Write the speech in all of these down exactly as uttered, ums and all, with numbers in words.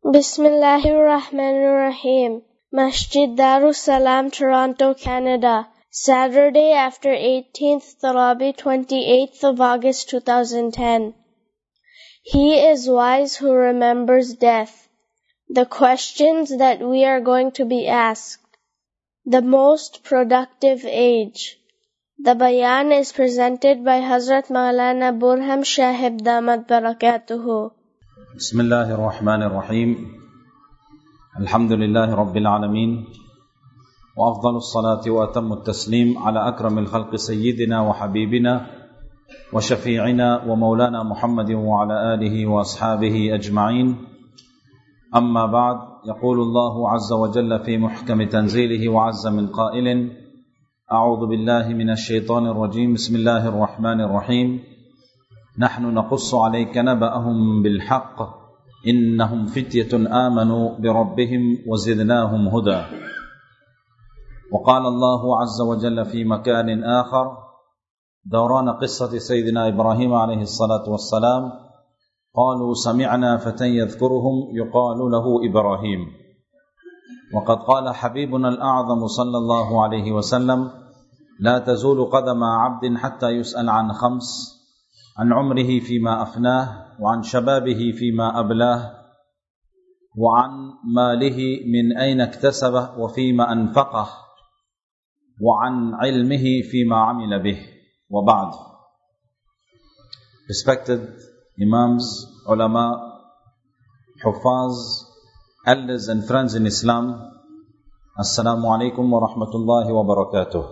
Bismillahirrahmanirrahim. Masjid Darus Salam, Toronto, Canada. Saturday after eighteenth Tarabi, twenty-eighth of August two thousand ten. He is wise who remembers death. The questions that we are going to be asked. The most productive age. The bayan is presented by Hazrat Maulana Burham Shahib Damat Barakatuhu. بسم الله الرحمن الرحيم الحمد لله رب العالمين وأفضل الصلاة وأتم التسليم على أكرم الخلق سيدنا وحبيبنا وشفيعنا ومولانا محمد وعلى آله وأصحابه أجمعين أما بعد يقول الله عز وجل في محكم تنزيله وعز من قائل أعوذ بالله من الشيطان الرجيم بسم الله الرحمن الرحيم نحن نقص عليك نبأهم بالحق إنهم فتية آمنوا بربهم وزدناهم هدى وقال الله عز وجل في مكان آخر دوران قصة سيدنا إبراهيم عليه الصلاة والسلام قالوا سمعنا فتى يذكرهم يقال له إبراهيم وقد قال حبيبنا الأعظم صلى الله عليه وسلم لا تزول قدم عبد حتى يسأل عن خمس عن عمره فيما أفناه وعن شبابه فيما أبلاه وعن ماله من أين اكتسبه وفيما أنفقه وعن علمه فيما عمل به وبعد. Respected Imams, Ulama, Hufaz, elders and friends in Islam, Assalamu alaikum wa rahmatullahi wa barakatuh.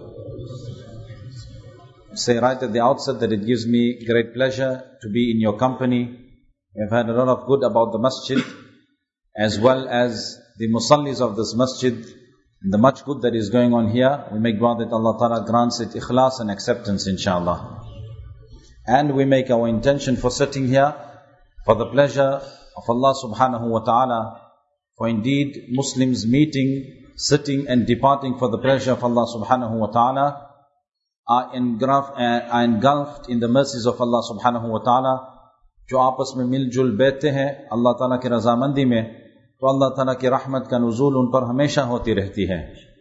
Say right at the outset that it gives me great pleasure to be in your company. We have heard a lot of good about the masjid as well as the musallis of this masjid and the much good that is going on here. We make dua that Allah Ta'ala grants it ikhlas and acceptance inshallah. And we make our intention for sitting here for the pleasure of Allah Subhanahu wa Ta'ala. For indeed Muslims meeting, sitting and departing for the pleasure of Allah Subhanahu wa Ta'ala are engulfed in the mercies of Allah subhanahu wa ta'ala. जो आपस में मिलजुल बैठते हैं अल्लाह ताला की रजामंदी में तो अल्लाह ताला की रहमत का नुज़ूल उन पर हमेशा होती रहती है.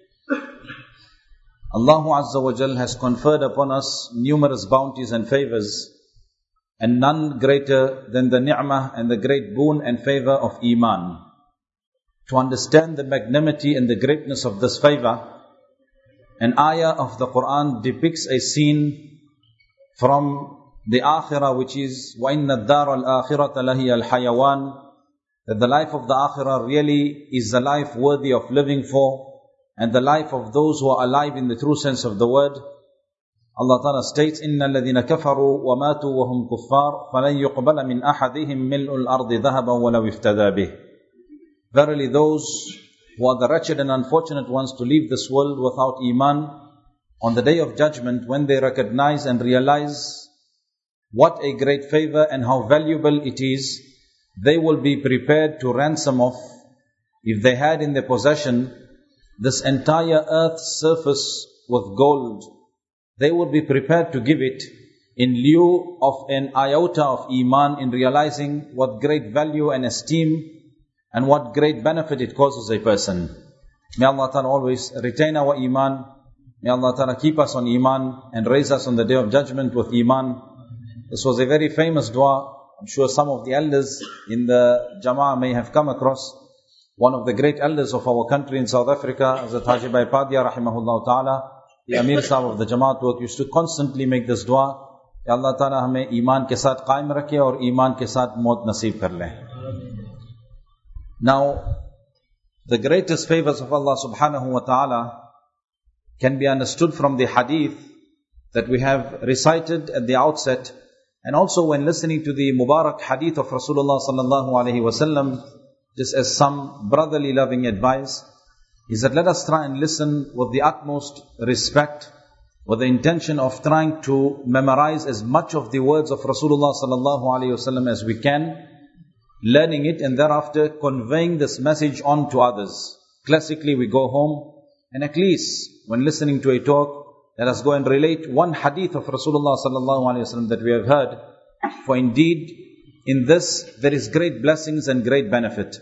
Allah Azza wa Jal has conferred upon us numerous bounties and favors, and none greater than the ni'mah and the great boon and favor of Iman. To understand the magnanimity and the greatness of this favor, an ayah of the Quran depicts a scene from the Akhirah, which is وَإِنَّ الدَّارَ الْآخِرَةَ لَهِيَ الْحَيَوَانِ, that the life of the Akhirah really is the life worthy of living for, and the life of those who are alive in the true sense of the word. Allah Ta'ala states إِنَّ الَّذِينَ كَفَرُوا وَمَاتُوا وَهُمْ كُفَّارٌ فَلَنْ يُقْبَلَ مِنْ أَحَدِهِمْ مِلْءُ الْأَرْضِ ذَهَبًا وَلَوْ افْتَدَى بِهِ. Verily those who are the wretched and unfortunate ones to leave this world without Iman, on the day of judgment, when they recognize and realize what a great favor and how valuable it is, they will be prepared to ransom off, if they had in their possession this entire earth's surface with gold, they would be prepared to give it in lieu of an iota of Iman, in realizing what great value and esteem and what great benefit it causes a person. May Allah Ta'ala always retain our Iman. May Allah Ta'ala keep us on Iman and raise us on the day of judgment with Iman. This was a very famous dua. I'm sure some of the elders in the Jama'ah may have come across. One of the great elders of our country in South Africa, Hazrat Haji Bhai Padia rahimahullah ta'ala, the Amir Sahib of the Jama'at work, used to constantly make this dua. Ya Allah Ta'ala hame Iman ke saath qaim rakhe aur Iman ke saath maut naseeb kar le. Now, the greatest favors of Allah subhanahu wa ta'ala can be understood from the hadith that we have recited at the outset, and also when listening to the Mubarak hadith of Rasulullah sallallahu alaihi wasallam, just as some brotherly loving advice, is that let us try and listen with the utmost respect, with the intention of trying to memorize as much of the words of Rasulullah sallallahu alaihi wasallam as we can, learning it and thereafter conveying this message on to others. Classically, we go home and at least when listening to a talk, let us go and relate one hadith of Rasulullah sallallahu alaihi wasallam that we have heard. For indeed, in this there is great blessings and great benefit.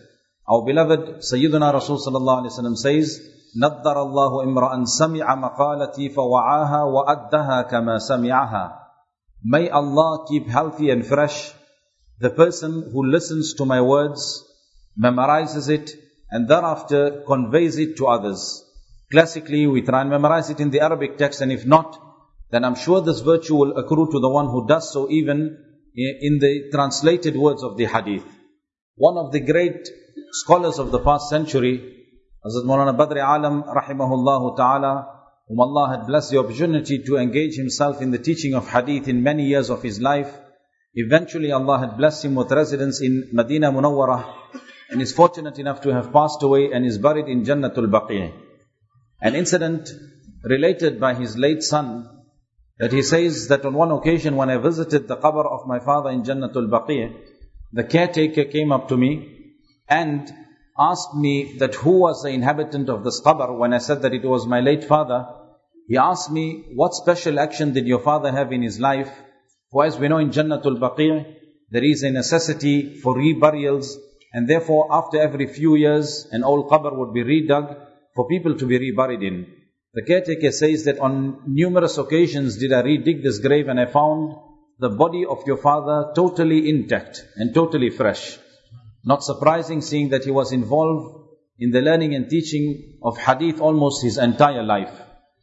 Our beloved Sayyiduna Rasul sallallahu alaihi wasallam says, نَضَّرَ اللَّهُ إِمْرَأً سَمِعَ مَقَالَتِي فَوَعَاهَا وَأَدَّهَا كَمَا سَمِعَهَا. May Allah keep healthy and fresh the person who listens to my words, memorizes it, and thereafter conveys it to others. Classically, we try and memorize it in the Arabic text, and if not, then I'm sure this virtue will accrue to the one who does so even in the translated words of the hadith. One of the great scholars of the past century, Hazrat Maulana Badri Alam rahimahullah ta'ala, whom Allah had blessed the opportunity to engage himself in the teaching of hadith in many years of his life. Eventually Allah had blessed him with residence in Medina Munawwarah, and is fortunate enough to have passed away and is buried in Jannatul Baqi'. An incident related by his late son, that he says that on one occasion when I visited the qabr of my father in Jannatul Baqi', the caretaker came up to me and asked me that who was the inhabitant of this qabr. When I said that it was my late father, he asked me, what special action did your father have in his life? For as we know, in Jannatul Baqi' there is a necessity for reburials, and therefore after every few years an old qabr would be redug for people to be reburied in. The caretaker says that on numerous occasions did I redig this grave, and I found the body of your father totally intact and totally fresh. Not surprising, seeing that he was involved in the learning and teaching of hadith almost his entire life.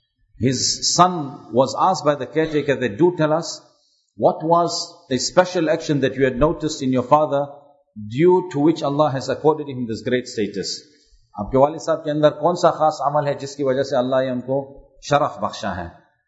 His son was asked by the caretaker that, do tell us, what was a special action that you had noticed in your father due to which Allah has accorded him this great status? आपके वालिद साहब के अंदर कौन सा खास अमल है जिसकी वजह से अल्लाह ने हमको शरफ बख्शा है?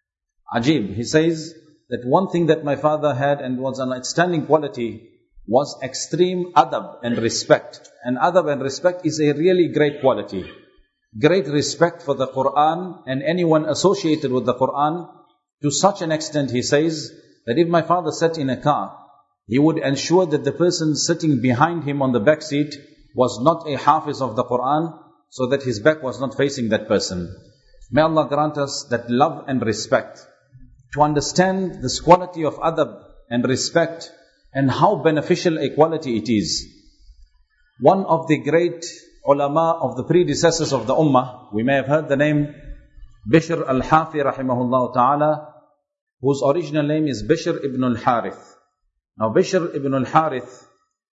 Ajib, he says that one thing that my father had and was an outstanding quality was extreme adab and respect. And adab and respect is a really great quality. Great respect for the Quran and anyone associated with the Quran, to such an extent, he says, that if my father sat in a car, he would ensure that the person sitting behind him on the back seat was not a hafiz of the Quran, so that his back was not facing that person. May Allah grant us that love and respect. To understand this quality of adab and respect, and how beneficial a quality it is. One of the great ulama of the predecessors of the ummah, we may have heard the name Bishr al-Hafi rahimahullah ta'ala, whose original name is Bishr ibn al-Harith. Now Bishr ibn al-Harith,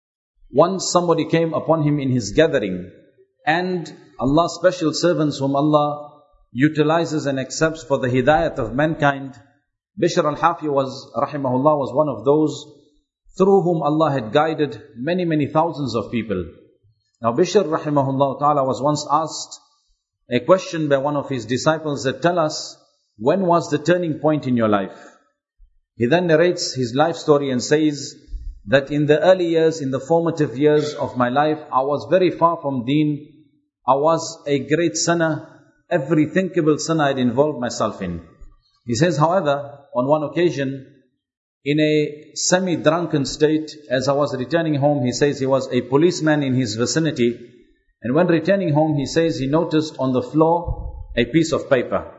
once somebody came upon him in his gathering, and Allah's special servants whom Allah utilizes and accepts for the hidayat of mankind, Bishr al-Hafi was, rahimahullah, was one of those through whom Allah had guided many, many thousands of people. Now Bishr rahimahullah ta'ala was once asked a question by one of his disciples that, tell us, when was the turning point in your life? He then narrates his life story and says that in the early years, in the formative years of my life, I was very far from deen. I was a great sinner. Every thinkable sin I had involved myself in. He says, however, on one occasion, in a semi-drunken state, as I was returning home, he says he was a policeman in his vicinity, and when returning home, he says he noticed on the floor a piece of paper.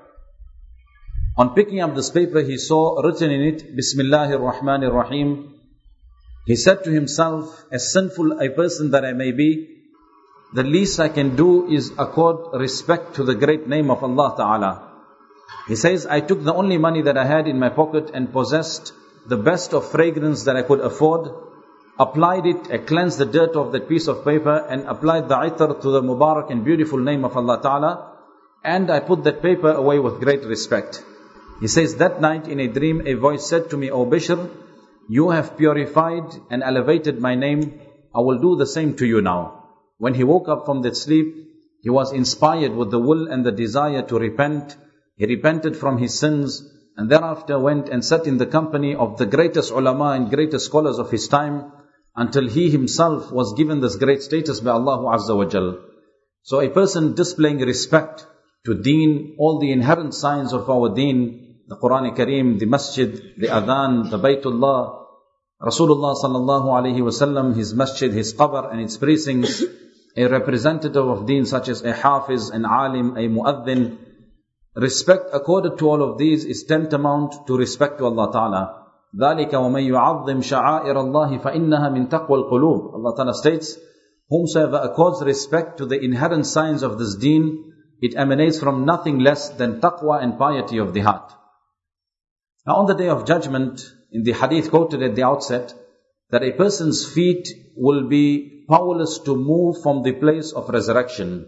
On picking up this paper, he saw written in it, Bismillahir Rahmanir Rahim. He said to himself, as sinful a person that I may be, the least I can do is accord respect to the great name of Allah Ta'ala. He says, I took the only money that I had in my pocket and possessed the best of fragrance that I could afford, applied it, I cleansed the dirt of that piece of paper and applied the itar to the Mubarak and beautiful name of Allah Ta'ala, and I put that paper away with great respect. He says, that night in a dream a voice said to me, O Bishr, you have purified and elevated my name, I will do the same to you now. When he woke up from that sleep, he was inspired with the will and the desire to repent. He repented from his sins, and thereafter went and sat in the company of the greatest ulama and greatest scholars of his time, until he himself was given this great status by Allah Azza wa Jal. So a person displaying respect to deen, all the inherent signs of our deen, the Quran Kareem, the masjid, the adhan, the Baytullah, Rasulullah sallallahu alayhi wasallam, his masjid, his qabr and its precincts, a representative of deen such as a hafiz, an alim, a muaddin. Respect accorded to all of these is tantamount to respect to Allah Ta'ala. ذَلِكَ وَمَنْ يُعَظِّمْ شَعَائِرَ اللَّهِ فَإِنَّهَا مِنْ تَقْوَى الْقُلُوبِ. Allah Ta'ala states whomsoever accords respect to the inherent signs of this deen, it emanates from nothing less than taqwa and piety of the heart. Now on the day of judgment, in the hadith quoted at the outset, that a person's feet will be powerless to move from the place of resurrection.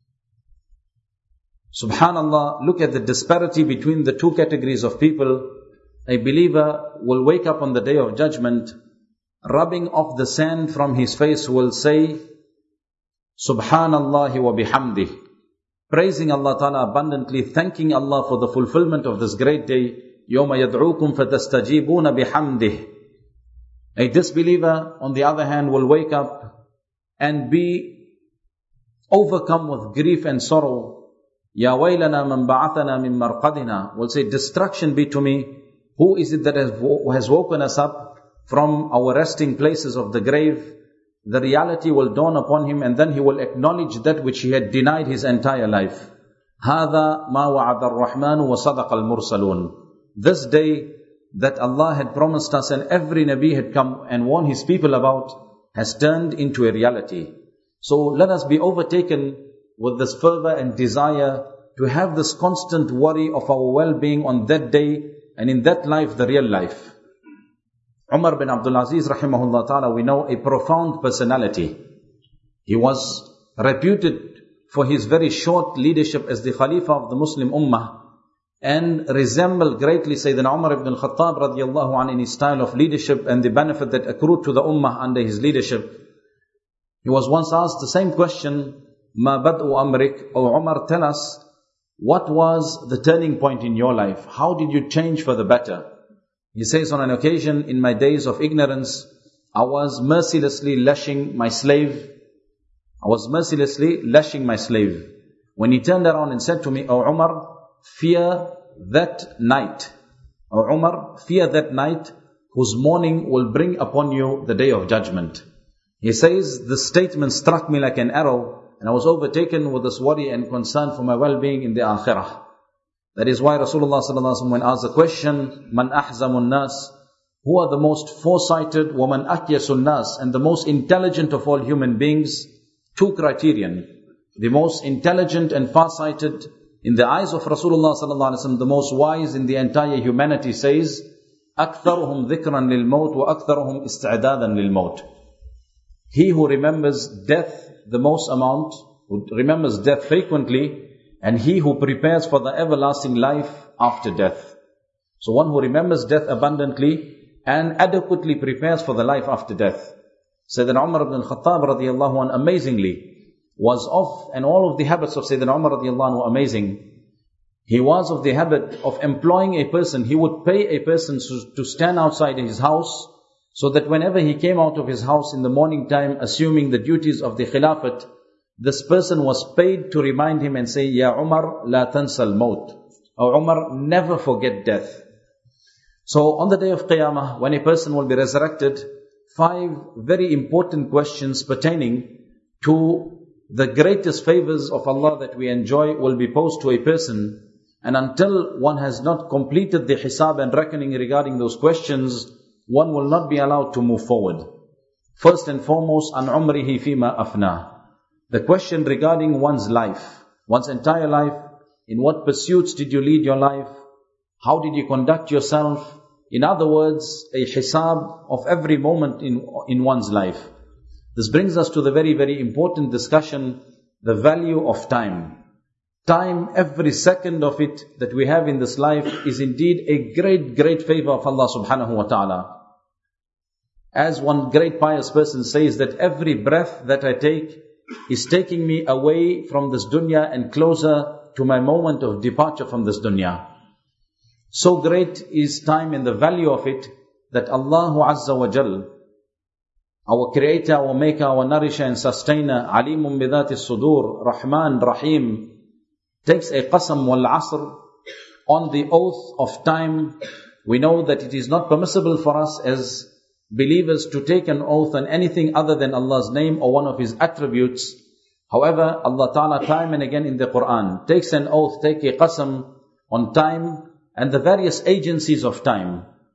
Subhanallah, look at the disparity between the two categories of people. A believer will wake up on the day of judgment, rubbing off the sand from his face, will say, Subhanallah wa bihamdih, praising Allah Ta'ala abundantly, thanking Allah for the fulfillment of this great day, يَوْمَ يَدْعُوكُمْ فَتَسْتَجِيبُونَ بِحَمْدِهِ. A disbeliever, on the other hand, will wake up and be overcome with grief and sorrow. Ya waylana man ba'athana min marqadina, will say, destruction be to me. Who is it that has, wo- has woken us up from our resting places of the grave? The reality will dawn upon him, and then he will acknowledge that which he had denied his entire life. هَذَا مَا وَعَدَ الرَّحْمَنُ وَصَدَقَ الْمُرْسَلُونَ. This day that Allah had promised us and every Nabi had come and warned his people about has turned into a reality. So let us be overtaken with this fervor and desire to have this constant worry of our well-being on that day, and in that life, the real life. Umar bin Abdul Aziz rahimahullah ta'ala, we know, a profound personality. He was reputed for his very short leadership as the Khalifa of the Muslim Ummah, and resembled greatly Sayyidina Umar ibn al-Khattab radiyallahu anhu in his style of leadership and the benefit that accrued to the Ummah under his leadership. He was once asked the same question, Ma bad'u amrik, O Umar, tell us, what was the turning point in your life? How did you change for the better? He says, on an occasion in my days of ignorance, I was mercilessly lashing my slave. I was mercilessly lashing my slave. When he turned around and said to me, O Umar, fear that night. O Umar, fear that night whose morning will bring upon you the day of judgment. He says, this statement struck me like an arrow, and I was overtaken with this worry and concern for my well-being in the akhirah. That is why Rasulullah sallallahu alaihi wasallam, when asked the question, Man ahzamun nas, who are the most foresighted, waman akyasun nas, and the most intelligent of all human beings, two criterion. The most intelligent and farsighted in the eyes of Rasulullah sallallahu alaihi wasallam, the most wise in the entire humanity, says, أَكْثَرُهُمْ ذِكْرًا لِلْمَوْتِ وَأَكْثَرُهُمْ إِسْتِعْدَادًا لِلْمَوْتِ. He who remembers death the most amount, who remembers death frequently, and he who prepares for the everlasting life after death. So one who remembers death abundantly and adequately prepares for the life after death. Sayyidina Umar ibn al-Khattab radiyallahu anhu amazingly was of, and all of the habits of Sayyidina Umar radiyallahu anhu were amazing. He was of the habit of employing a person. He would pay a person to stand outside his house, so that whenever he came out of his house in the morning time, assuming the duties of the Khilafat, this person was paid to remind him and say, Ya Umar, la tansal maut. O Umar, never forget death. So on the day of Qiyamah, when a person will be resurrected, five very important questions pertaining to the greatest favors of Allah that we enjoy will be posed to a person. And until one has not completed the hisab and reckoning regarding those questions, one will not be allowed to move forward. First and foremost, an umrihi fima afna. The question regarding one's life, one's entire life. In what pursuits did you lead your life? How did you conduct yourself? In other words, a hisab of every moment in, in one's life. This brings us to the very, very important discussion, the value of time. Time, every second of it that we have in this life is indeed a great, great favor of Allah subhanahu wa ta'ala. As one great pious person says, that every breath that I take is taking me away from this dunya and closer to my moment of departure from this dunya. So great is time and the value of it that Allah Azza wa Jal, our creator, our maker, our nourisher and sustainer, Alimun bidhati sudur, Rahman, Rahim, takes a qasam wal asr on the oath of time. We know that it is not permissible for us as believers to take an oath on anything other than Allah's name or one of His attributes. However, Allah Ta'ala time and again in the Quran takes an oath, take a qasam on time and the various agencies of time.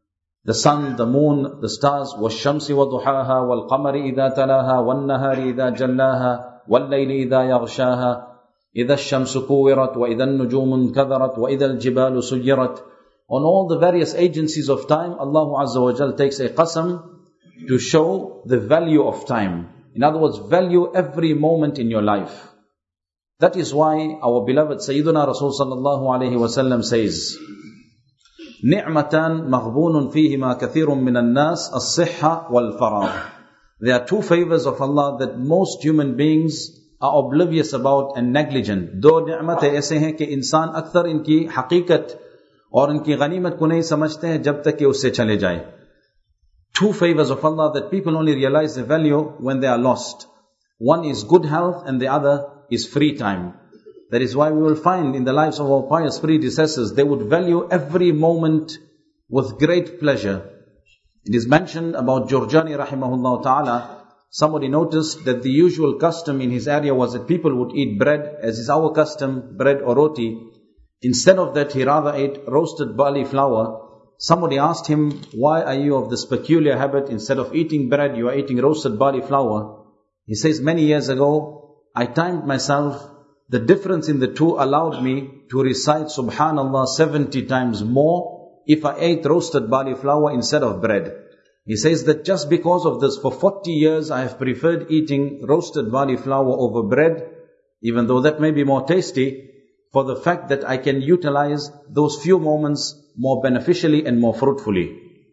The sun, the moon, the stars. وَالشَّمْسِ وَضُحَاهَا وَالْقَمَرِ إِذَا تَلَاهَا وَالنَّهَارِ إِذَا جَلَّاهَا وَاللَّيْلِ إِذَا يَغْشَاهَا إِذَا الشَّمْسُ كُوِّرَتْ وَإِذَا النُّجُومُ انْكَدَرَتْ وَإِذَا الْجِبَالُ سُيِّرَتْ. On all the various agencies of time, Allah Azza wa Jal takes a qasam to show the value of time. In other words, value every moment in your life. That is why our beloved Sayyiduna Rasul sallallahu alayhi wa sallam says, نِعْمَتان مَغْبُونٌ فِيهِمَا كَثِيرٌ مِّنَ النَّاسِ الصِّحَّةُ وَالْفَرَاغُ. There are two favors of Allah that most human beings are oblivious about and negligent. दो नि'मतें ऐसे हैं कि इंसान अक्सर इनकी हकीकत और इनकी गनीमत को नहीं समझते हैं जब तक कि उससे चले जाए. Two favors of Allah that people only realize the value when they are lost. One is good health and the other is free time. That is why we will find in the lives of our pious predecessors, they would value every moment with great pleasure. It is mentioned about Jurjani rahimahullah ta'ala. Somebody noticed that the usual custom in his area was that people would eat bread, as is our custom, bread or roti. Instead of that, he rather ate roasted barley flour. Somebody asked him, why are you of this peculiar habit? Instead of eating bread, you are eating roasted barley flour. He says, many years ago, I timed myself. The difference in the two allowed me to recite Subhanallah seventy times more if I ate roasted barley flour instead of bread. He says that just because of this, for forty years I have preferred eating roasted barley flour over bread, even though that may be more tasty, for the fact that I can utilize those few moments more beneficially and more fruitfully.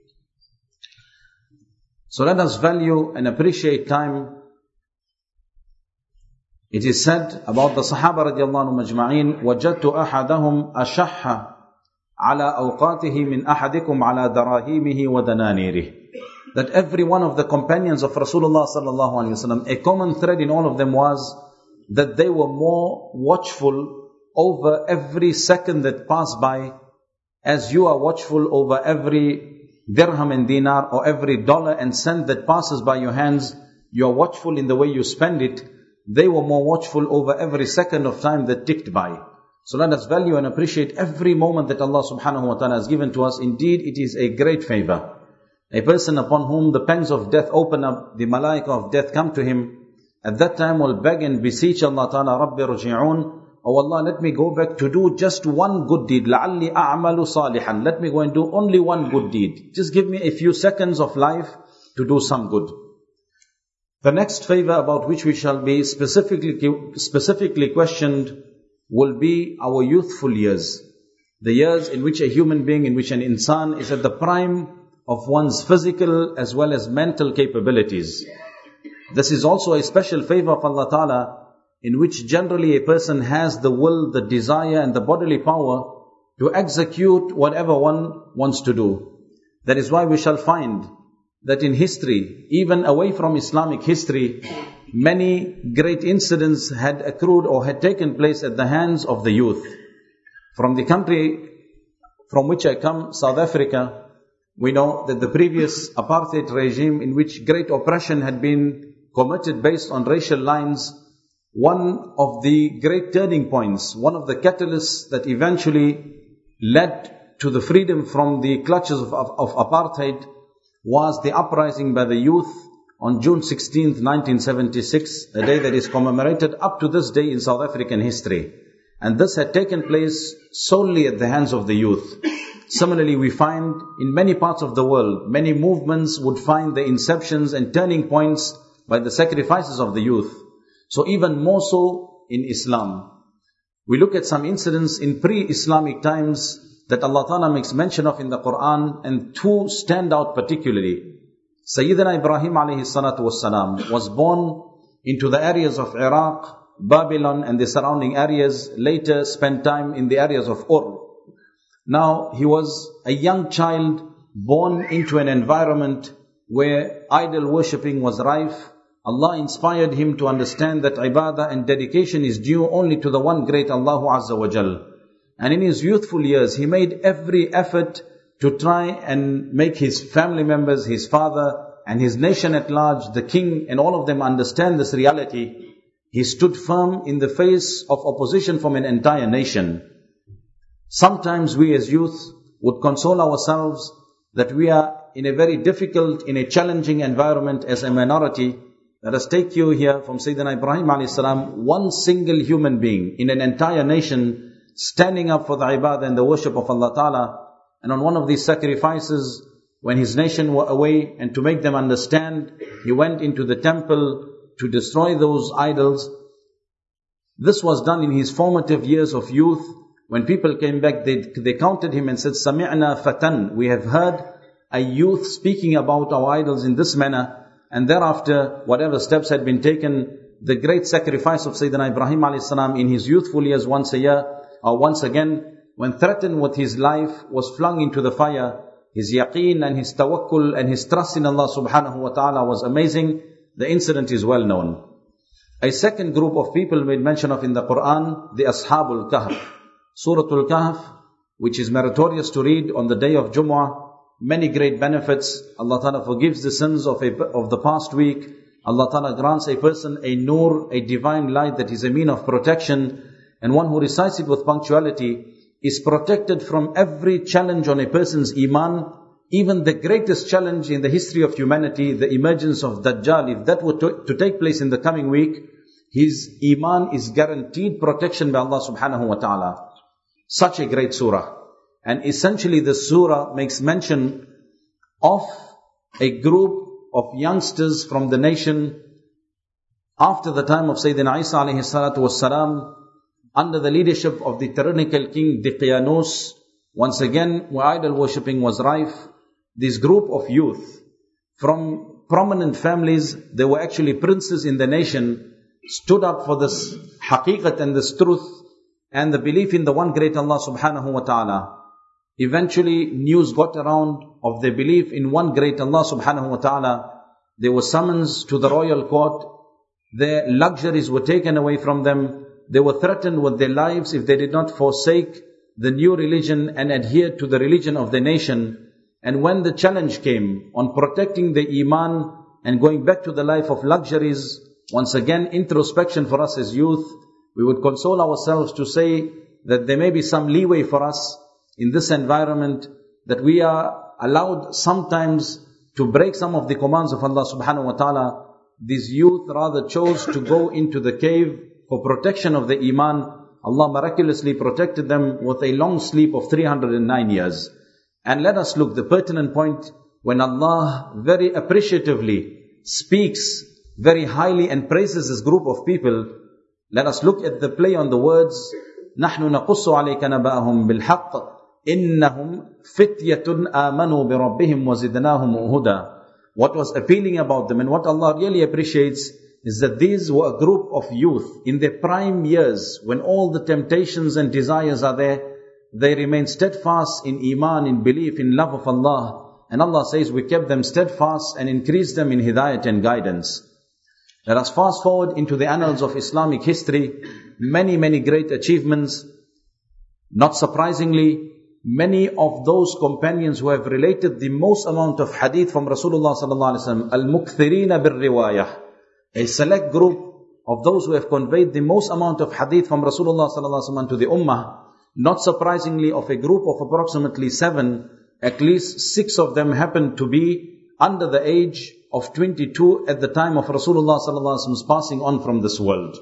So let us value and appreciate time. It is said about the Sahaba radiallahu anhum majma'in, وَجَدْتُ أَحَدَهُمْ أَشَحَّ عَلَىٰ أَوْقَاتِهِ مِنْ أَحَدِكُمْ عَلَىٰ دَرَاهِيمِهِ وَدَنَانِيرِهِ. That every one of the companions of Rasulullah sallallahu alaihi wasallam, a common thread in all of them was that they were more watchful over every second that passed by, as you are watchful over every dirham and dinar or every dollar and cent that passes by your hands. You are watchful in the way you spend it. They were more watchful over every second of time that ticked by. So let us value and appreciate every moment that Allah subhanahu wa ta'ala has given to us. Indeed, it is a great favor. A person upon whom the pangs of death open up, the malaika of death come to him, at that time will beg and beseech Allah ta'ala, Rabbi rji'un, oh Allah, let me go back to do just one good deed. لَعَلِّي أَعْمَلُ صَالِحًا. Let me go and do only one good deed. Just give me a few seconds of life to do some good. The next favor about which we shall be specifically, specifically questioned will be our youthful years. The years in which a human being, in which an insan is at the prime of one's physical as well as mental capabilities. This is also a special favor of Allah Ta'ala, in which generally a person has the will, the desire and the bodily power to execute whatever one wants to do. That is why we shall find that in history, even away from Islamic history, many great incidents had accrued or had taken place at the hands of the youth. From the country from which I come, South Africa, we know that the previous apartheid regime, in which great oppression had been committed based on racial lines, one of the great turning points, one of the catalysts that eventually led to the freedom from the clutches of, of, of apartheid was the uprising by the youth on June sixteenth, nineteen seventy-six, a day that is commemorated up to this day in South African history. And this had taken place solely at the hands of the youth. Similarly, we find in many parts of the world, many movements would find the inceptions and turning points by the sacrifices of the youth. So even more so in Islam. We look at some incidents in pre-Islamic times that Allah Ta'ala makes mention of in the Quran, and two stand out particularly. Sayyidina Ibrahim alayhi salatu wassalam was born into the areas of Iraq, Babylon and the surrounding areas, later spent time in the areas of Ur. Now, he was a young child born into an environment where idol worshipping was rife. Allah inspired him to understand that ibadah and dedication is due only to the one great Allahu Azza wa Jal. And in his youthful years, he made every effort to try and make his family members, his father and his nation at large, the king and all of them understand this reality. He stood firm in the face of opposition from an entire nation. Sometimes we as youth would console ourselves that we are in a very difficult, in a challenging environment as a minority. Let us take you here from Sayyidina Ibrahim alayhi salam, one single human being in an entire nation standing up for the ibadah and the worship of Allah Ta'ala. And on one of these sacrifices, when his nation were away, and to make them understand, he went into the temple to destroy those idols. This was done in his formative years of youth. When people came back, they, they counted him and said, Sami'na fatan. We have heard a youth speaking about our idols in this manner. And thereafter, whatever steps had been taken, the great sacrifice of Sayyidina Ibrahim alayhi salam in his youthful years once a year, or once again, when threatened with his life, was flung into the fire. His yaqeen and his tawakkul and his trust in Allah subhanahu wa ta'ala was amazing. The incident is well known. A second group of people made mention of in the Quran, the Ashabul Kahf. Suratul Kahf, which is meritorious to read on the day of Jumu'ah. Many great benefits. Allah Ta'ala forgives the sins of, a, of the past week. Allah Ta'ala grants a person a nur, a divine light that is a mean of protection. And one who recites it with punctuality is protected from every challenge on a person's iman. Even the greatest challenge in the history of humanity, the emergence of Dajjal, if that were to, to take place in the coming week, his iman is guaranteed protection by Allah subhanahu wa ta'ala. Such a great surah. And essentially the surah makes mention of a group of youngsters from the nation after the time of Sayyidina Isa alayhi salatu wassalam, under the leadership of the tyrannical king Dqiyanus. Once again, where idol worshipping was rife, this group of youth from prominent families, they were actually princes in the nation, stood up for this haqiqat and this truth and the belief in the one great Allah subhanahu wa ta'ala. Eventually, news got around of their belief in one great Allah subhanahu wa ta'ala. They were summoned to the royal court. Their luxuries were taken away from them. They were threatened with their lives if they did not forsake the new religion and adhere to the religion of the nation. And when the challenge came on protecting the iman and going back to the life of luxuries, once again, introspection for us as youth, we would console ourselves to say that there may be some leeway for us in this environment, that we are allowed sometimes to break some of the commands of Allah subhanahu wa ta'ala. These youth rather chose to go into the cave for protection of the iman. Allah miraculously protected them with a long sleep of three hundred nine years. And let us look, the pertinent point, when Allah very appreciatively speaks very highly and praises this group of people, let us look at the play on the words, نَحْنُ نَقُصُّ عَلَيْكَ نَبَأَهُمْ بِالْحَقِّ إِنَّهُمْ فِتْيَةٌ آمَنُوا بِرَبِّهِمْ وَزِدْنَاهُمْ هُدًى. What was appealing about them and what Allah really appreciates is that these were a group of youth in their prime years, when all the temptations and desires are there. They remain steadfast in iman, in belief, in love of Allah. And Allah says, we kept them steadfast and increased them in hidayat and guidance. Let us fast forward into the annals of Islamic history. Many, many great achievements. Not surprisingly, many of those companions who have related the most amount of hadith from Rasulullah sallallahu alaihi wasallam, al-mukthirina bir-riwayah, a select group of those who have conveyed the most amount of hadith from Rasulullah sallallahu alaihi wasallam to the ummah. Not surprisingly, of a group of approximately seven, at least six of them happened to be under the age of twenty-two at the time of Rasulullah sallallahu alaihi wasallam's passing on from this world.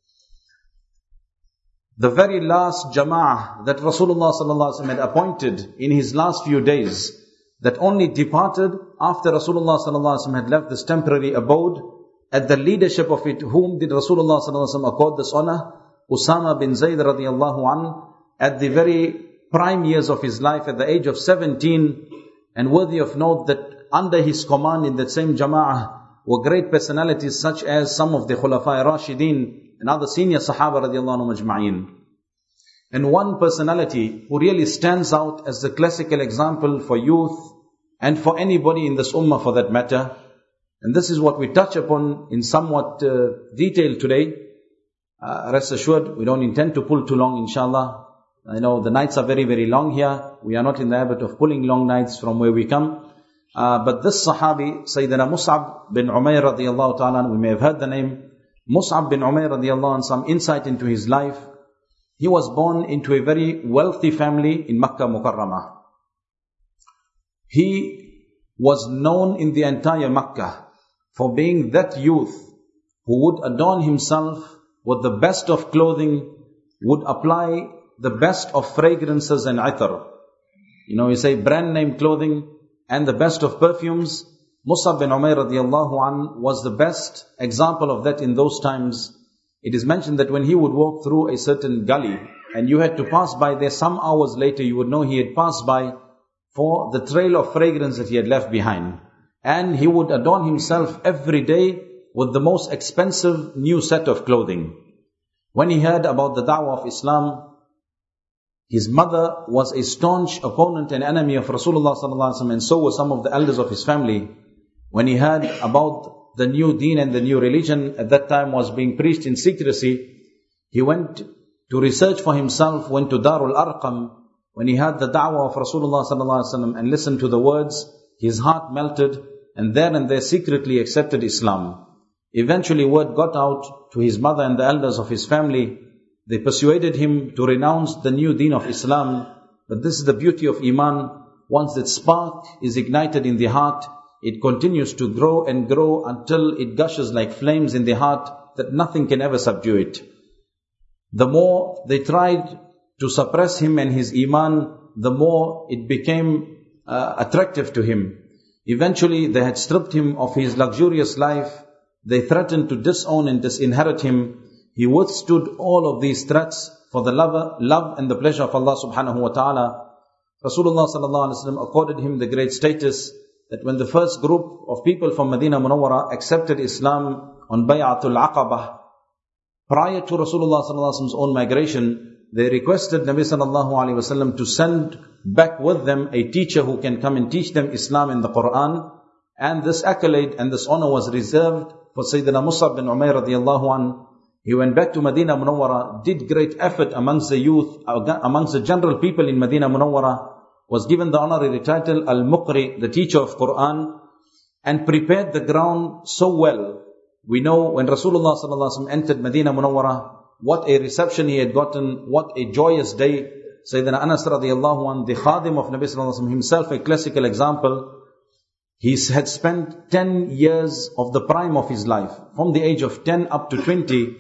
The very last jama'ah that Rasulullah sallallahu alaihi wasallam had appointed in his last few days, that only departed after Rasulullah sallallahu alaihi wasallam had left this temporary abode, at the leadership of it, whom did Rasulullah sallallahu alaihi wasallam accord this honor? Usama bin Zayd radiyallahu anhu, at the very prime years of his life, at the age of seventeen, and worthy of note that under his command in that same jama'ah were great personalities such as some of the Khulafa Rashidin and other senior Sahaba radiallahu anhum ajma'in. And one personality who really stands out as the classical example for youth and for anybody in this ummah for that matter, and this is what we touch upon in somewhat uh, detail today. Uh, rest assured, we don't intend to pull too long, inshallah. I know the nights are very, very long here. We are not in the habit of pulling long nights from where we come. Uh, but this Sahabi, Sayyidina Mus'ab bin Umair radiyallahu ta'ala, we may have heard the name. Mus'ab bin Umair radiyallahu anhu, some insight into his life. He was born into a very wealthy family in Makkah Mukarramah. He was known in the entire Makkah for being that youth who would adorn himself with the best of clothing, would apply the best of fragrances and itar. You know, you say brand name clothing and the best of perfumes. Mus'ab bin Umair radiallahu an was the best example of that in those times. It is mentioned that when he would walk through a certain gully and you had to pass by there, some hours later you would know he had passed by for the trail of fragrance that he had left behind. And he would adorn himself every day with the most expensive new set of clothing. When he heard about the da'wah of Islam, his mother was a staunch opponent and enemy of Rasulullah sallallahu alaihi wasallam, and so were some of the elders of his family. When he heard about the new deen and the new religion at that time was being preached in secrecy, he went to research for himself, went to Darul Arqam. When he heard the da'wah of Rasulullah sallallahu alaihi wasallam and listened to the words, his heart melted, and there and there secretly accepted Islam. Eventually word got out to his mother and the elders of his family. They persuaded him to renounce the new deen of Islam. But this is the beauty of Iman. Once that spark is ignited in the heart, it continues to grow and grow until it gushes like flames in the heart that nothing can ever subdue it. The more they tried to suppress him and his Iman, the more it became uh, attractive to him. Eventually they had stripped him of his luxurious life. They threatened to disown and disinherit him. He withstood all of these threats for the love, love and the pleasure of Allah subhanahu wa ta'ala. Rasulullah sallallahu alaihi wasallam accorded him the great status that when the first group of people from Medina Munawwara accepted Islam on Bay'atul Aqabah, prior to Rasulullah sallallahu alaihi wasallam's own migration, they requested Nabi sallallahu alaihi wasallam to send back with them a teacher who can come and teach them Islam and the Quran. And this accolade and this honor was reserved for Sayyidina Mus'ab bin Umair radiyallahu an. He went back to Medina Munawwara, did great effort amongst the youth, amongst the general people in Medina Munawwara, was given the honorary title Al-Muqri, the teacher of Quran, and prepared the ground so well. We know when Rasulullah sallallahu alaihi wasallam entered Medina Munawwara, what a reception he had gotten, what a joyous day. Sayyidina Anas radiyallahu an, the khadim of Nabi sallallahu alaihi wasallam, himself a classical example. He had spent ten years of the prime of his life, from the age of ten up to twenty.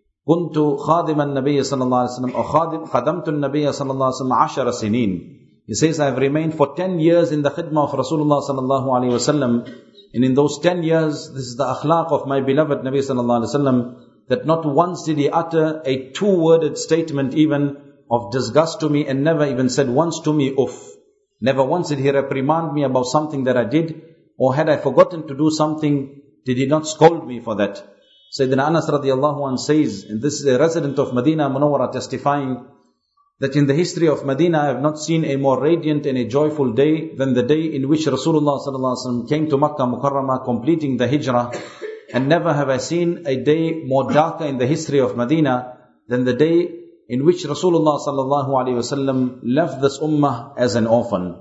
Kuntu khadiman Nabiyya sallallahu alaihi wasallam, or khadim, khadamtu Nabiyya sallallahu alaihi wasallam ashara sinin. He says, I have remained for ten years in the khidmah of Rasulullah sallallahu alaihi wasallam. And in those ten years, this is the akhlaq of my beloved Nabi sallallahu alaihi wasallam, that not once did he utter a two-worded statement even of disgust to me, and never even said once to me, uff. Never once did he reprimand me about something that I did, or had I forgotten to do something, did he not scold me for that. Sayyidina Anas radiallahu anh says, and this is a resident of Medina Munawwara testifying, that in the history of Medina I have not seen a more radiant and a joyful day than the day in which Rasulullah sallallahu alaihi wasallam came to Makkah Mukarramah, completing the hijrah. And never have I seen a day more darker in the history of Medina than the day in which Rasulullah sallallahu alaihi wasallam left this ummah as an orphan.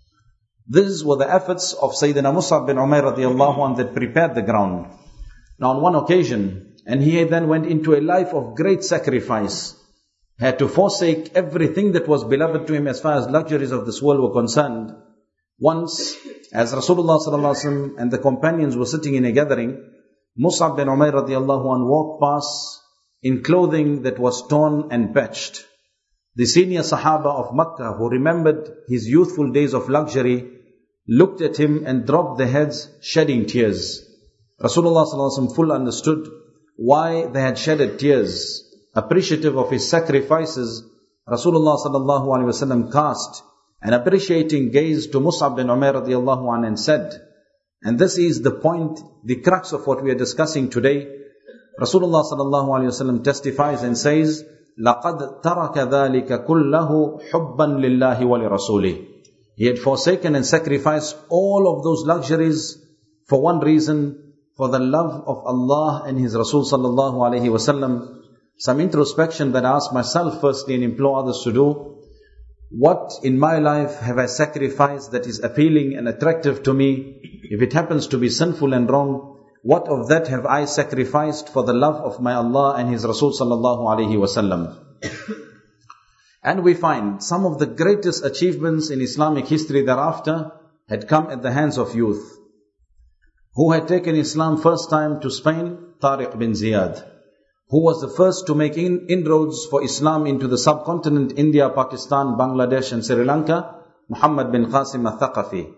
These were the efforts of Sayyidina Mus'ab bin Umair radiallahu anh that prepared the ground. Now on one occasion, and he then went into a life of great sacrifice, had to forsake everything that was beloved to him as far as luxuries of this world were concerned. Once, as Rasulullah sallallahu alaihi wasallam and the companions were sitting in a gathering, Mus'ab bin Umair radiallahu anh walked past in clothing that was torn and patched. The senior Sahaba of Makkah, who remembered his youthful days of luxury, looked at him and dropped their heads, shedding tears. Rasulullah sallallahu alaihi wasallam full understood why they had shedded tears. Appreciative of his sacrifices, Rasulullah sallallahu alaihi wasallam cast an appreciating gaze to Mus'ab bin Umair radiallahu anh and said, and this is the point, the crux of what we are discussing today. Rasulullah sallallahu alaihi wasallam testifies and says, لَقَدْ تَرَكَ ذَلِكَ كُلَّهُ حُبًّا لِلَّهِ وَلِرَسُولِهِ. He had forsaken and sacrificed all of those luxuries for one reason, for the love of Allah and His Rasul sallallahu alaihi wasallam. Some introspection that I ask myself firstly and implore others to do. What in my life have I sacrificed that is appealing and attractive to me? If it happens to be sinful and wrong, what of that have I sacrificed for the love of my Allah and His Rasul sallallahu alaihi wasallam? And we find some of the greatest achievements in Islamic history thereafter had come at the hands of youth. Who had taken Islam first time to Spain? Tariq bin Ziyad. Who was the first to make in, inroads for Islam into the subcontinent, India, Pakistan, Bangladesh and Sri Lanka? Muhammad bin Qasim al-Thaqafi.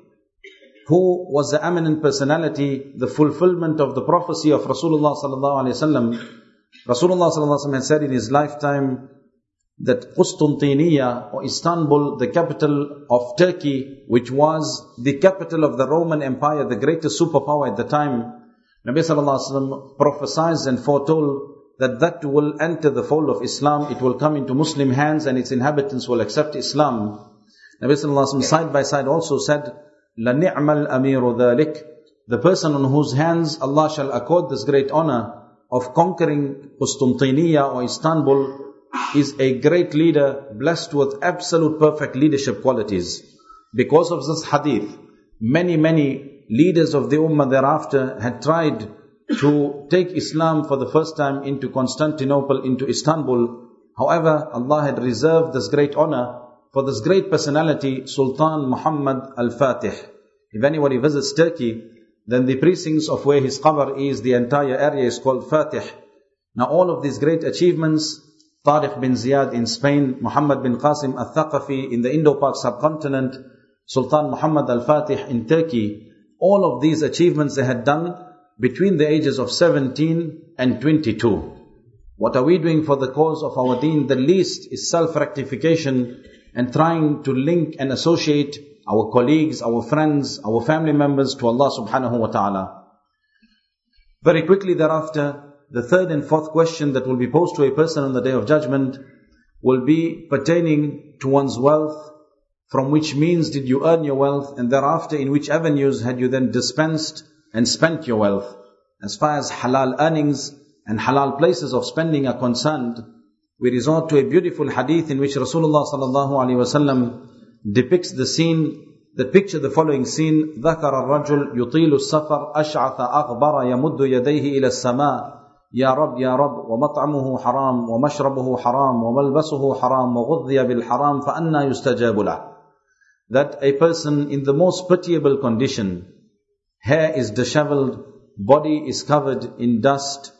Who was the eminent personality, the fulfillment of the prophecy of Rasulullah sallallahu alaihi wasallam? Rasulullah sallallahu alaihi wasallam had said in his lifetime that Qustantiniya or Istanbul, the capital of Turkey, which was the capital of the Roman Empire, the greatest superpower at the time, Nabi sallallahu alaihi wasallam prophesied and foretold that that will enter the fold of Islam. It will come into Muslim hands and its inhabitants will accept Islam. Nabi sallallahu alaihi wasallam side by side also said, La ni'mal amiru dhalik, the person on whose hands Allah shall accord this great honor of conquering Qustantiniya or Istanbul is a great leader blessed with absolute perfect leadership qualities. Because of this hadith, many, many leaders of the Ummah thereafter had tried to take Islam for the first time into Constantinople, into Istanbul. However, Allah had reserved this great honor for this great personality, Sultan Muhammad al-Fatih. If anybody visits Turkey, then the precincts of where his qabr is, the entire area is called Fatih. Now all of these great achievements, Tariq bin Ziyad in Spain, Muhammad bin Qasim al-Thaqafi in the Indo-Pak subcontinent, Sultan Muhammad al-Fatih in Turkey, all of these achievements they had done between the ages of seventeen and twenty-two. What are we doing for the cause of our deen? The least is self-rectification and trying to link and associate our colleagues, our friends, our family members to Allah subhanahu wa ta'ala. Very quickly thereafter, the third and fourth question that will be posed to a person on the Day of Judgment will be pertaining to one's wealth. From which means did you earn your wealth, and thereafter in which avenues had you then dispensed and spent your wealth? As far as halal earnings and halal places of spending are concerned, we resort to a beautiful hadith in which Rasulullah sallallahu alaihi wasallam depicts the scene, that picture the following scene: ذكر الرجل يطيل السفر أشعث أغبر يمد يديه إلى السماء يا رب يا رب ومطعمه حرام ومشربه حرام وملبسه حرام وغذي بالحرام فأنى يستجاب له. That a person in the most pitiable condition, hair is disheveled, body is covered in dust,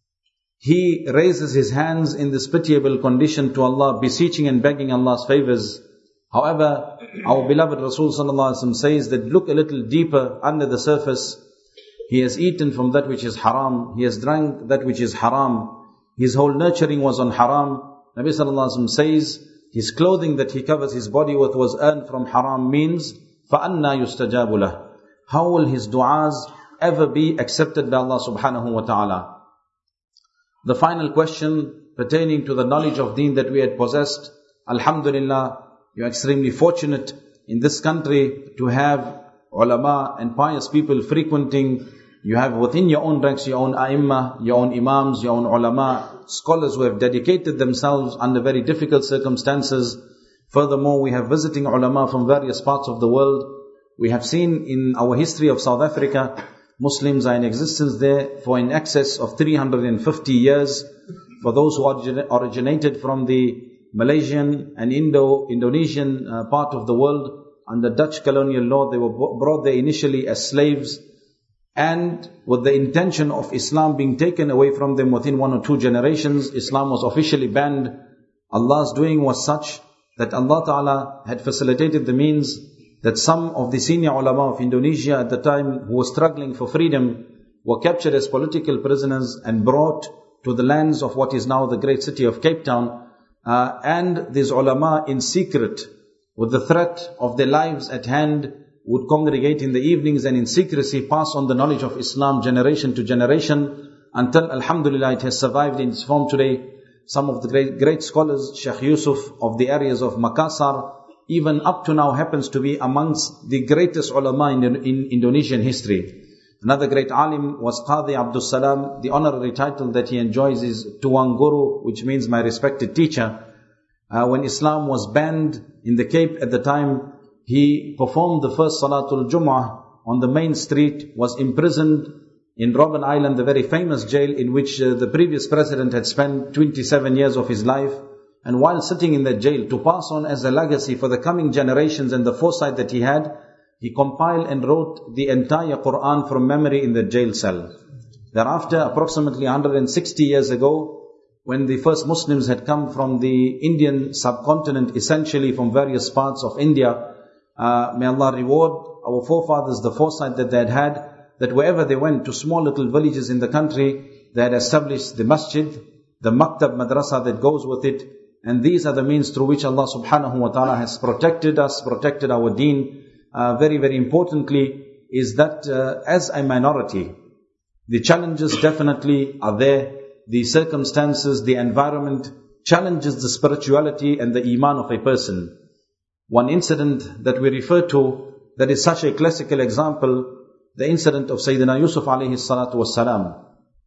he raises his hands in this pitiable condition to Allah, beseeching and begging Allah's favors. However, our beloved Rasul sallallahu alaihi wasallam says that look a little deeper under the surface. He has eaten from that which is haram, he has drunk that which is haram, his whole nurturing was on haram. Nabi sallallahu alaihi wasallam says, his clothing that he covers his body with was earned from haram, means فَأَنَّا يُسْتَجَابُ لَهُ. How will his du'as ever be accepted by Allah subhanahu wa ta'ala? The final question pertaining to the knowledge of deen that we had possessed. Alhamdulillah, you are extremely fortunate in this country to have ulama and pious people frequenting. You have within your own ranks your own ai-immah, your own imams, your own ulama, scholars who have dedicated themselves under very difficult circumstances. Furthermore, we have visiting ulama from various parts of the world. We have seen in our history of South Africa, Muslims are in existence there for in excess of three hundred fifty years. For those who originated from the Malaysian and Indo-Indonesian uh, part of the world, under Dutch colonial law, they were brought there initially as slaves, and with the intention of Islam being taken away from them within one or two generations, Islam was officially banned. Allah's doing was such that Allah Ta'ala had facilitated the means that some of the senior ulama of Indonesia at the time, who were struggling for freedom, were captured as political prisoners and brought to the lands of what is now the great city of Cape Town. Uh, and these ulama in secret, with the threat of their lives at hand, would congregate in the evenings and in secrecy pass on the knowledge of Islam generation to generation, until alhamdulillah it has survived in its form today. Some of the great, great scholars, Sheikh Yusuf of the areas of Makassar, even up to now happens to be amongst the greatest ulama in, in Indonesian history. Another great alim was Qadi Abdul Salam. The honorary title that he enjoys is Tuan Guru, which means my respected teacher. Uh, when Islam was banned in the Cape at the time, he performed the first Salatul Jum'ah on the main street, was imprisoned in Robben Island, the very famous jail in which uh, the previous president had spent twenty-seven years of his life. And while sitting in that jail, to pass on as a legacy for the coming generations and the foresight that he had, he compiled and wrote the entire Quran from memory in the jail cell. Thereafter, approximately one hundred sixty years ago, when the first Muslims had come from the Indian subcontinent, essentially from various parts of India, uh, may Allah reward our forefathers the foresight that they had had, that wherever they went to small little villages in the country, they had established the masjid, the maktab madrasa that goes with it, and these are the means through which Allah subhanahu wa ta'ala has protected us, protected our deen. Uh, very, very importantly is that uh, as a minority, the challenges definitely are there. The circumstances, the environment challenges the spirituality and the iman of a person. One incident that we refer to that is such a classical example, the incident of Sayyidina Yusuf alayhi salatu wassalam.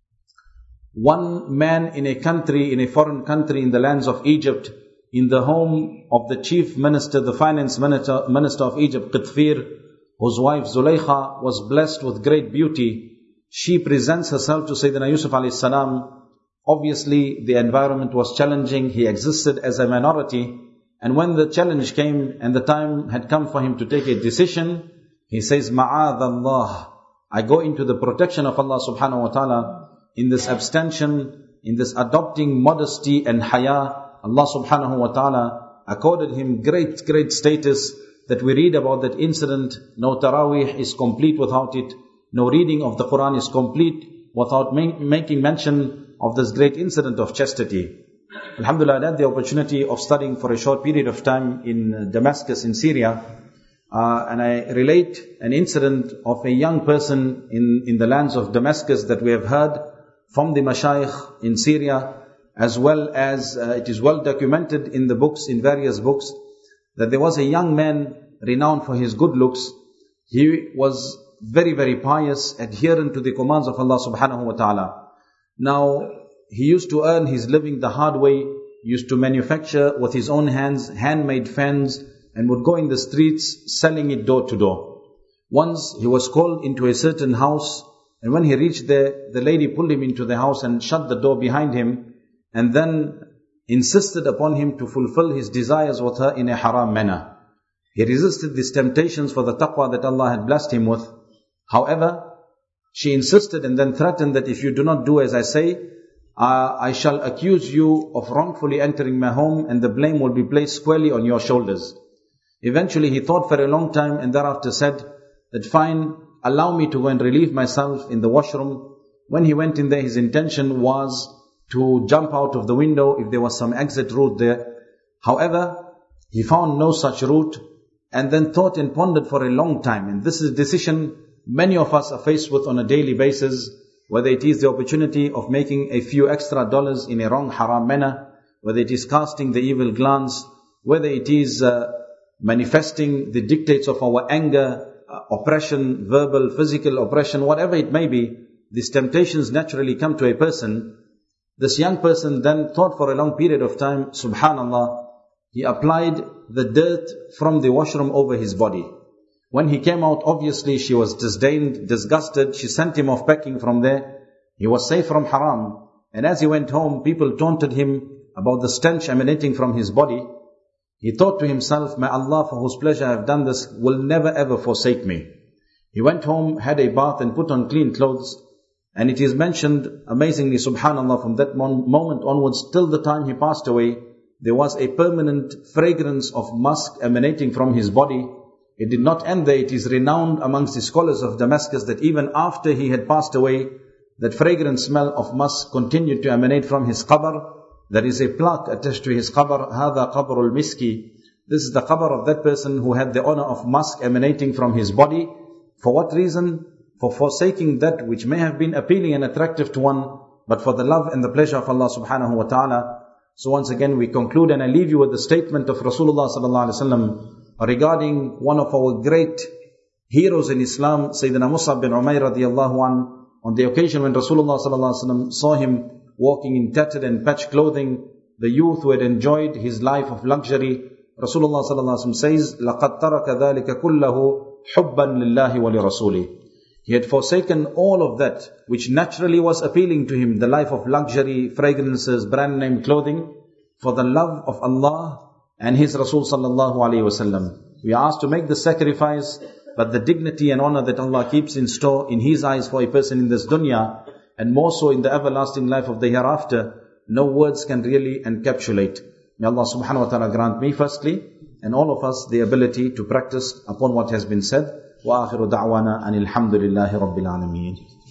One man in a country, in a foreign country in the lands of Egypt, in the home of the chief minister, the finance minister, minister of Egypt, Qitfir, whose wife Zulaykha was blessed with great beauty, she presents herself to Sayyidina Yusuf alayhi salam. Obviously, the environment was challenging. He existed as a minority. And when the challenge came and the time had come for him to take a decision, he says, Ma'adh Allah, I go into the protection of Allah subhanahu wa ta'ala. In this abstention, in this adopting modesty and haya, Allah subhanahu wa ta'ala accorded him great, great status that we read about that incident. No Taraweeh is complete without it. No reading of the Quran is complete without ma- making mention of this great incident of chastity. Alhamdulillah, I had the opportunity of studying for a short period of time in Damascus in Syria. Uh, and I relate an incident of a young person in, in the lands of Damascus that we have heard from the mashayikh in Syria, as well as uh, it is well documented in the books, in various books, that there was a young man renowned for his good looks. He was very, very pious, adherent to the commands of Allah subhanahu wa ta'ala. Now, he used to earn his living the hard way, used to manufacture with his own hands, handmade fans, and would go in the streets selling it door to door. Once he was called into a certain house, and when he reached there, the lady pulled him into the house and shut the door behind him, and then insisted upon him to fulfill his desires with her in a haram manner. He resisted these temptations for the taqwa that Allah had blessed him with. However, she insisted and then threatened that if you do not do as I say, uh, I shall accuse you of wrongfully entering my home, and the blame will be placed squarely on your shoulders. Eventually he thought for a long time and thereafter said that fine, allow me to go and relieve myself in the washroom. When he went in there, his intention was to jump out of the window if there was some exit route there. However, he found no such route, and then thought and pondered for a long time. And this is a decision many of us are faced with on a daily basis, whether it is the opportunity of making a few extra dollars in a wrong haram manner, whether it is casting the evil glance, whether it is uh, manifesting the dictates of our anger, uh, oppression, verbal, physical oppression, whatever it may be. These temptations naturally come to a person. This young person then thought for a long period of time, subhanallah, he applied the dirt from the washroom over his body. When he came out, obviously she was disdained, disgusted. She sent him off packing from there. He was safe from haram. And as he went home, people taunted him about the stench emanating from his body. He thought to himself, may Allah, for whose pleasure I have done this, will never ever forsake me. He went home, had a bath and put on clean clothes. And it is mentioned, amazingly, subhanallah, from that moment onwards till the time he passed away, there was a permanent fragrance of musk emanating from his body. It did not end there. It is renowned amongst the scholars of Damascus that even after he had passed away, that fragrant smell of musk continued to emanate from his qabr. There is a plaque attached to his qabr, هَذَا قَبْرُ الْمِسْكِ. This is the qabr of that person who had the honor of musk emanating from his body. For what reason? For forsaking that which may have been appealing and attractive to one, but for the love and the pleasure of Allah subhanahu wa ta'ala. So once again we conclude, and I leave you with the statement of Rasulullah sallallahu alaihi wasallam regarding one of our great heroes in Islam, Sayyidina Mus'ab bin Umair radiyallahu an, on the occasion when Rasulullah sallallahu alaihi wasallam saw him walking in tattered and patched clothing, the youth who had enjoyed his life of luxury. Rasulullah sallallahu alaihi wasallam says, لَقَدْ تَرَكَ ذَلِكَ كُلَّهُ حُبًّا لِلَّهِ وَلِرَسُولِهِ. He had forsaken all of that which naturally was appealing to him, the life of luxury, fragrances, brand name clothing, for the love of Allah and His Rasul sallallahu alaihi wasallam. We are asked to make the sacrifice but the dignity and honor that Allah keeps in store in His eyes for a person in this dunya, and more so in the everlasting life of the hereafter, no words can really encapsulate. May Allah subhanahu wa ta'ala grant me firstly, and all of us, the ability to practice upon what has been said. Wa akhiru da'wana anil hamdulillahi rabbil alameen.